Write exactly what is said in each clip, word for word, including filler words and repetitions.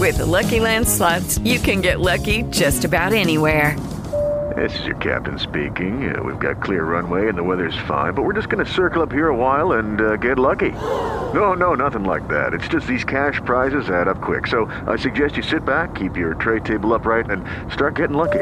With the Lucky Land Slots, you can get lucky just about anywhere. This is your captain speaking. Uh, we've got clear runway and the weather's fine, but we're just going to circle up here a while and uh, get lucky. No, no, nothing like that. It's just these cash prizes add up quick. So I suggest you sit back, keep your tray table upright, and start getting lucky.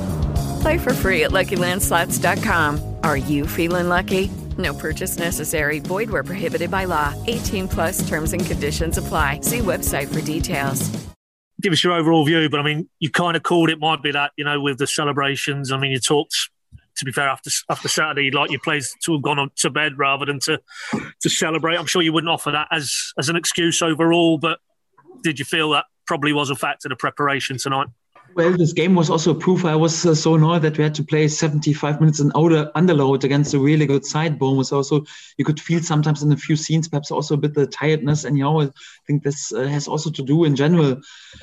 Play for free at Lucky Land Slots dot com. Are you feeling lucky? No purchase necessary. Void where prohibited by law. eighteen plus terms and conditions apply. See website for details. Give us your overall view, but I mean, you kind of called it might be that, you know, with the celebrations. I mean, you talked, to be fair, after after Saturday, like your players to have gone on to bed rather than to to celebrate. I'm sure you wouldn't offer that as as an excuse overall, but did you feel that probably was a factor to preparation tonight? Well, this game was also proof. I was uh, so annoyed that we had to play seventy-five minutes in outer underload against a really good side. Bournemouth also, you could feel sometimes in a few scenes, perhaps also a bit the tiredness. And, you know, I think this uh, has also to do in general.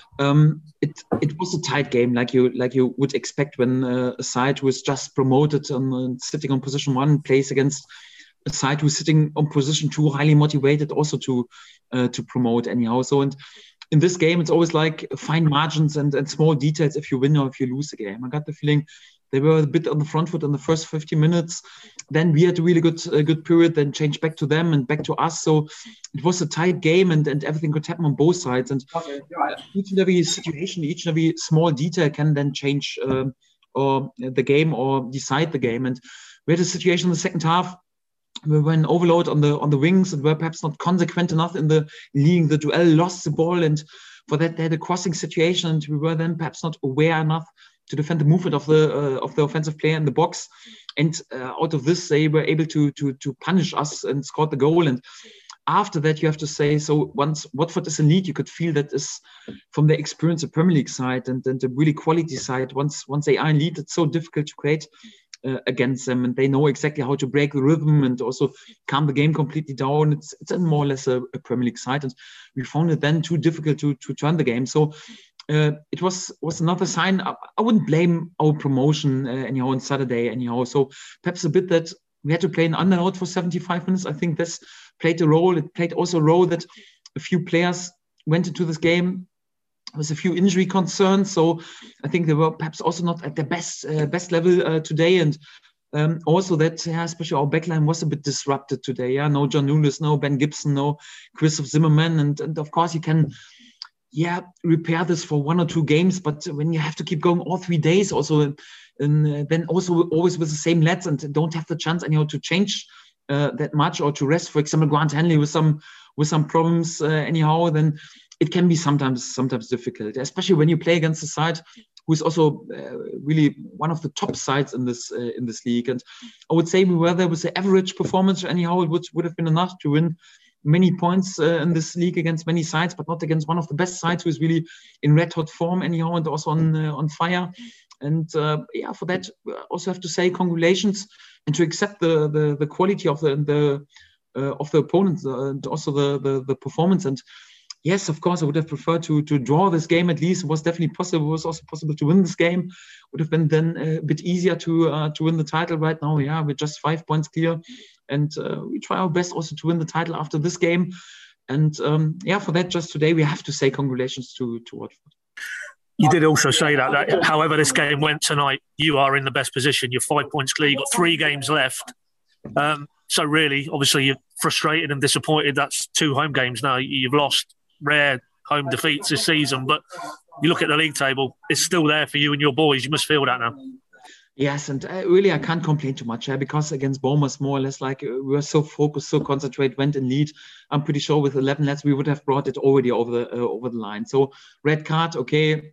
Um, it it was a tight game, like you like you would expect when uh, a side who is just promoted and uh, sitting on position one plays against a side who's sitting on position two, highly motivated also to uh, to promote anyhow. So and. In this game, it's always like fine margins and, and small details if you win or if you lose the game. I got the feeling they were a bit on the front foot in the first fifty minutes. Then we had a really good uh, good period, then changed back to them and back to us. So it was a tight game and, and everything could happen on both sides. And okay, right. Each and every situation, each and every small detail can then change uh, or the game or decide the game. And we had a situation in the second half. We were in overload on the on the wings and were perhaps not consequent enough in the leading the duel, lost the ball, and for that they had a crossing situation, and we were then perhaps not aware enough to defend the movement of the uh, of the offensive player in the box. And uh, out of this, they were able to to to punish us and scored the goal. And after that, you have to say, so once Watford is in lead, you could feel that is from their experience, a Premier League side and, and a really quality side. Once once they are in lead, it's so difficult to create Uh, against them, and they know exactly how to break the rhythm and also calm the game completely down. It's it's more or less a, a Premier League side, and we found it then too difficult to to turn the game. So uh, it was was another sign. I, I wouldn't blame our promotion uh, anyhow on Saturday anyhow. So perhaps a bit that we had to play an underload for seventy-five minutes. I think this played a role. It played also a role that a few players went into this game with a few injury concerns, so I think they were perhaps also not at their best uh, best level uh, today, and um, also that yeah, especially our backline was a bit disrupted today. Yeah, no John Nunes, no Ben Gibson, no Christoph Zimmermann, and, and of course you can yeah repair this for one or two games, but when you have to keep going all three days, also and uh, then also always with the same lads and don't have the chance anyhow to change uh, that much or to rest. For example, Grant Hanley with some with some problems uh, anyhow, then it can be sometimes sometimes difficult, especially when you play against a side who is also uh, really one of the top sides in this uh, in this league. And I would say we were there with the average performance anyhow. It would, would have been enough to win many points uh, in this league against many sides, but not against one of the best sides who is really in red hot form anyhow and also on uh, on fire. And uh, yeah, for that, I also have to say congratulations and to accept the the, the quality of the the uh, of the opponents uh, and also the, the the performance. And yes, of course, I would have preferred to to draw this game at least. It was definitely possible. It was also possible to win this game. Would have been then a bit easier to uh, to win the title right now. Yeah, we're just five points clear. And uh, we try our best also to win the title after this game. And um, yeah, for that, just today, we have to say congratulations to, to Watford. You did also say that, that, however this game went tonight, you are in the best position. You're five points clear. You've got three games left. Um, so really, obviously, you're frustrated and disappointed. That's two home games now. You've lost rare home defeats this season, but you look at the league table, it's still there for you and your boys. You must feel that now. Yes, and uh, really I can't complain too much, yeah, because against Bournemouth, more or less, like uh, we were so focused, so concentrated, went in lead. I'm pretty sure with eleven lads we would have brought it already over the uh, over the line. So red card, okay,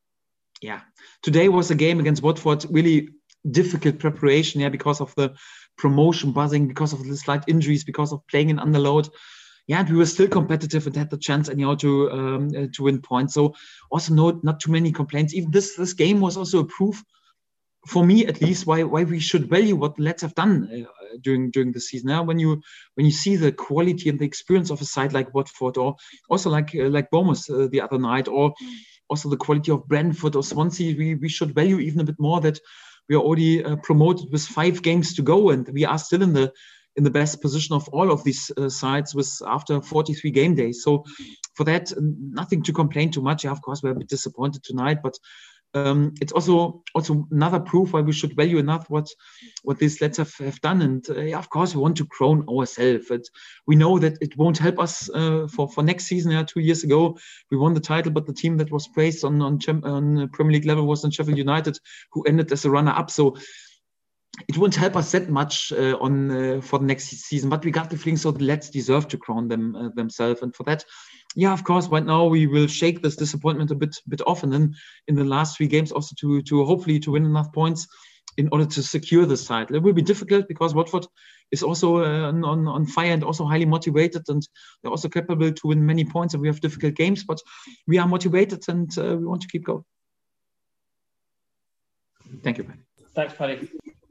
yeah. Today was a game against Watford, really difficult preparation, yeah, because of the promotion buzzing, because of the slight injuries, because of playing in underload. Yeah, and we were still competitive and had the chance anyhow to um, uh, to win points. So also no, not too many complaints. Even this this game was also a proof, for me at least, why why we should value what the lads have done uh, during during the season. Now, when you when you see the quality and the experience of a side like Watford, or also like uh, like Bournemouth uh, the other night, or also the quality of Brentford or Swansea, we we should value even a bit more that we are already uh, promoted with five games to go, and we are still in the in the best position of all of these uh, sides with after forty-three game days. So for that, nothing to complain too much. Yeah, of course, we're a bit disappointed tonight, but um, it's also also another proof why we should value enough what what these lads have, have done. And uh, yeah, of course, we want to crown ourselves. And we know that it won't help us uh, for for next season. Yeah, two years ago we won the title, but the team that was praised on on, on Premier League level was in Sheffield United, who ended as a runner-up. So it won't help us that much uh, on uh, for the next season, but we got the feeling so the lads deserve to crown them uh, themselves, and for that, yeah, of course, right now we will shake this disappointment a bit bit off, and then in the last three games also to to hopefully to win enough points in order to secure the title. It will be difficult because Watford is also uh, on on fire and also highly motivated, and they're also capable to win many points, and we have difficult games, but we are motivated and uh, we want to keep going. Thank you, Paddy. Thanks, Paddy.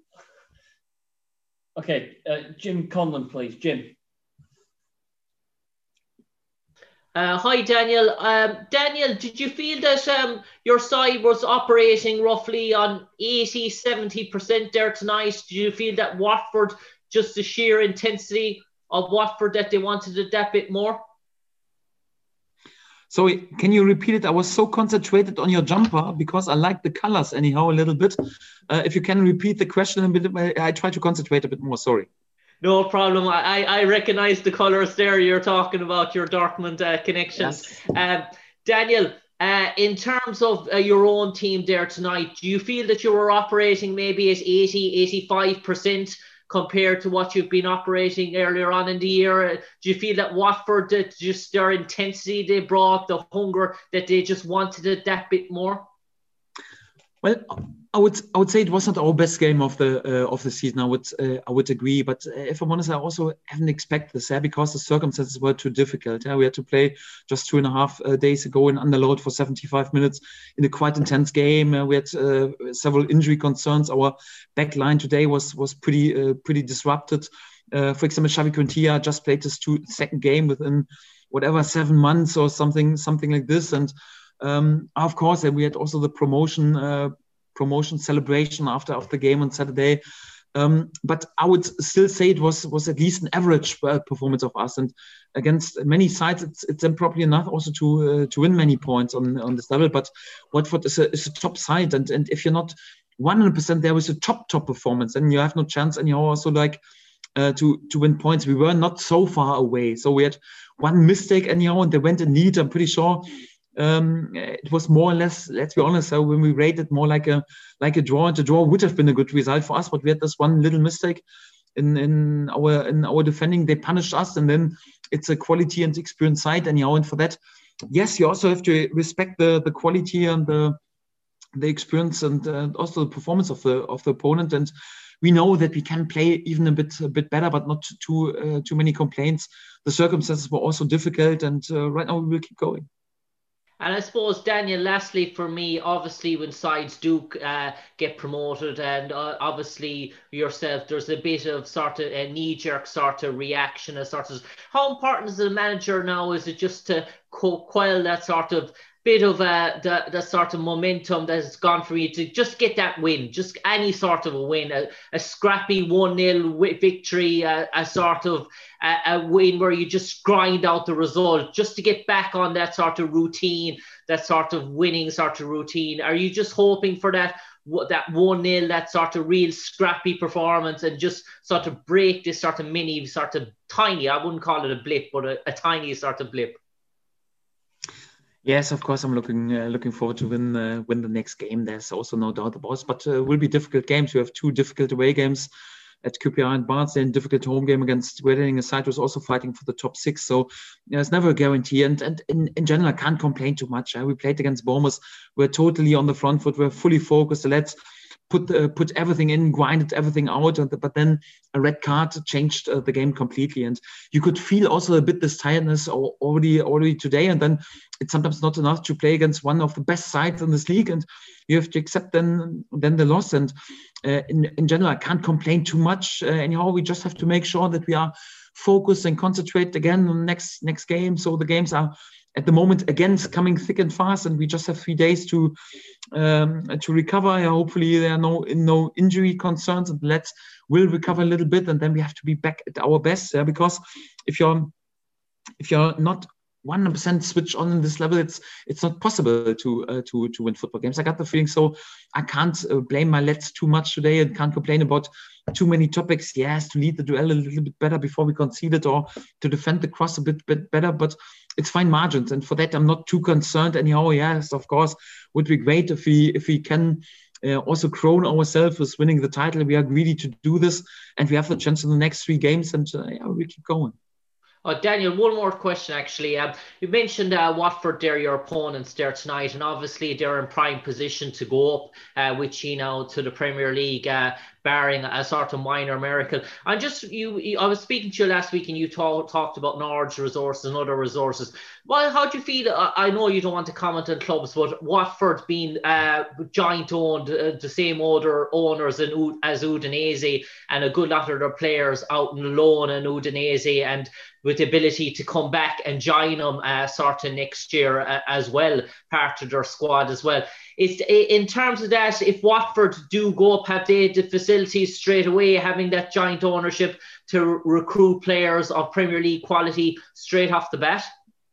Okay, uh, Jim Conlon, please. Jim. Uh, hi, Daniel. Um, Daniel, did you feel that um, your side was operating roughly on eighty, seventy percent there tonight? Did you feel that Watford, just the sheer intensity of Watford, that they wanted it that bit more? So can you repeat it? I was so concentrated on your jumper because I like the colors anyhow a little bit. Uh, if you can repeat the question a bit, I try to concentrate a bit more. Sorry. No problem. I, I recognize the colors there. You're talking about your Dortmund uh, connections. Yes. Um, Daniel, uh, in terms of uh, your own team there tonight, do you feel that you were operating maybe at eighty, eighty-five percent compared to what you've been operating earlier on in the year? Do you feel that Watford, that just their intensity they brought, the hunger, that they just wanted it that bit more? Well, I would I would say it wasn't our best game of the uh, of the season. I would uh, I would agree, but if I'm honest, I also haven't expected this yeah, because the circumstances were too difficult. Yeah, we had to play just two and a half uh, days ago in Underload for seventy-five minutes in a quite intense game. Uh, we had uh, several injury concerns. Our back line today was was pretty uh, pretty disrupted. Uh, for example, Xavi Quintilla just played his two, second game within whatever seven months or something something like this, and um, of course, and we had also the promotion. Uh, promotion celebration after, after the game on Saturday. Um, but I would still say it was was at least an average uh, performance of us. And against many sides, it's it's probably enough also to uh, to win many points on, on this level. But Watford is a, is a top side. And, and if you're not one hundred percent there with a top, top performance, then you have no chance. And you're also like uh, to, to win points. We were not so far away. So we had one mistake anyhow, and they went in lead. I'm pretty sure Um, it was more or less, let's be honest, so when we rated more like a like a draw, and a draw would have been a good result for us, but we had this one little mistake in, in our in our defending. They punished us, and then it's a quality and experience side, and, you know, and for that, yes, you also have to respect the the quality and the the experience and uh, also the performance of the of the opponent. And we know that we can play even a bit a bit better, but not too uh, too many complaints. The circumstances were also difficult, and uh, right now we will keep going. And I suppose, Daniel, lastly for me, obviously when sides do uh, get promoted, and uh, obviously yourself, there's a bit of sort of a knee-jerk sort of reaction, a sort of, how important as a manager now is it just to quell that sort of bit of uh, the, the sort of momentum that has gone for you to just get that win, just any sort of a win, a, a scrappy one nil victory, a, a sort of a, a win where you just grind out the result, just to get back on that sort of routine, that sort of winning sort of routine. Are you just hoping for that that one nil, that sort of real scrappy performance, and just sort of break this sort of mini, sort of tiny, I wouldn't call it a blip, but a, a tiny sort of blip? Yes, of course, I'm looking uh, looking forward to win uh, win the next game. There's also no doubt about it. But uh, will be difficult games. You have two difficult away games at Q P R and Barnsley, and difficult home game against Reading, a side who's also fighting for the top six. So you know, it's never a guarantee. And and in, in general, I can't complain too much. Uh, we played against Bournemouth. We're totally on the front foot. We're fully focused. Let's put uh, put everything in, grinded everything out. And, but then a red card changed uh, the game completely. And you could feel also a bit this tiredness already already today. And then it's sometimes not enough to play against one of the best sides in this league, and you have to accept then then the loss. And uh, in in general, I can't complain too much. Uh, anyhow, we just have to make sure that we are focused and concentrate again on next next game. So the games are at the moment again coming thick and fast, and we just have three days to um, to recover. Hopefully, there are no no injury concerns, and let's will recover a little bit, and then we have to be back at our best. Yeah? Because if you're if you're not one hundred percent switch on in this level. It's it's not possible to uh, to to win football games. I got the feeling, so I can't uh, blame my lads too much today and can't complain about too many topics. Yes, to lead the duel a little bit better before we concede it, or to defend the cross a bit bit better, but it's fine margins, and for that I'm not too concerned anyhow. Yes, of course, would be great if we if we can uh, also crown ourselves with winning the title. We are greedy to do this, and we have the chance in the next three games, and uh, yeah, we keep going. Oh, Daniel, one more question, actually. Um, you mentioned uh, Watford, they're your opponents there tonight, and obviously they're in prime position to go up uh, with you now to the Premier League, uh, barring a sort of minor miracle. And just, you, you I was speaking to you last week, and you talk, talked about Norwich resources and other resources. Well, how do you feel? I, I know you don't want to comment on clubs, but Watford being uh, joint-owned, uh, the same other owners in, as Udinese, and a good lot of their players out on loan in Udinese, and with the ability to come back and join them uh, sort of next year uh, as well, part of their squad as well. It's, in terms of that, if Watford do go up, have they the facilities straight away, having that joint ownership to recruit players of Premier League quality straight off the bat?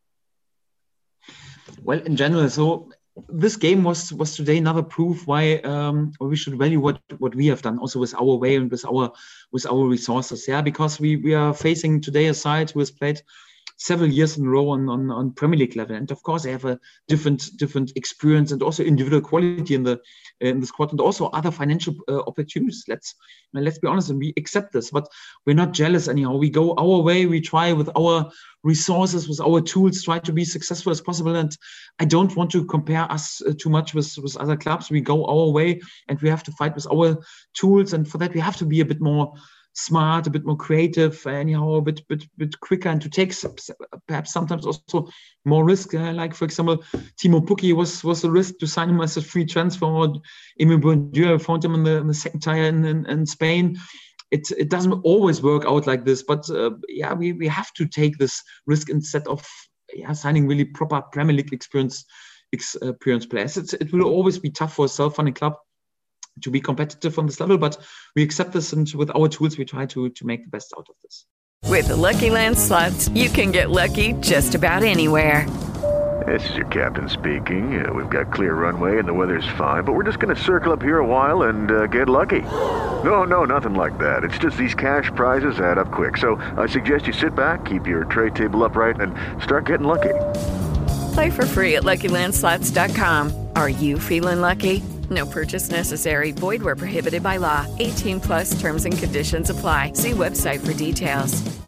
Well, in general, so this game was was today another proof why um, we should value what, what we have done, also with our way and with our with our resources. Yeah, because we, we are facing today a side who has played several years in a row on, on, on Premier League level, and of course they have a different different experience and also individual quality in the in the squad, and also other financial uh, opportunities. Let's let's be honest, and we accept this, but we're not jealous anyhow. We go our way. We try with our resources, with our tools, try to be successful as possible. And I don't want to compare us uh, too much with, with other clubs. We go our way, and we have to fight with our tools. And for that, we have to be a bit more smart, a bit more creative, anyhow, a bit, bit, bit quicker, and to take perhaps sometimes also more risk. Uh, like, for example, Timo Pukki was was a risk to sign him as a free transfer. Or Emile Buendia, found him in the, in the second tier in, in, in Spain. It, it doesn't always work out like this, but uh, yeah, we, we have to take this risk instead of yeah, signing really proper Premier League experience, experience players. It's, it will always be tough for a self-funding club to be competitive on this level, but we accept this, and with our tools, we try to, to make the best out of this. With the Lucky Land Slots, you can get lucky just about anywhere. This is your captain speaking. Uh, we've got clear runway and the weather's fine, but we're just going to circle up here a while and uh, get lucky. No, no, nothing like that. It's just these cash prizes add up quick. So I suggest you sit back, keep your tray table upright, and start getting lucky. Play for free at Lucky Land Slots dot com. Are you feeling lucky? No purchase necessary. Void where prohibited by law. eighteen plus terms and conditions apply. See website for details.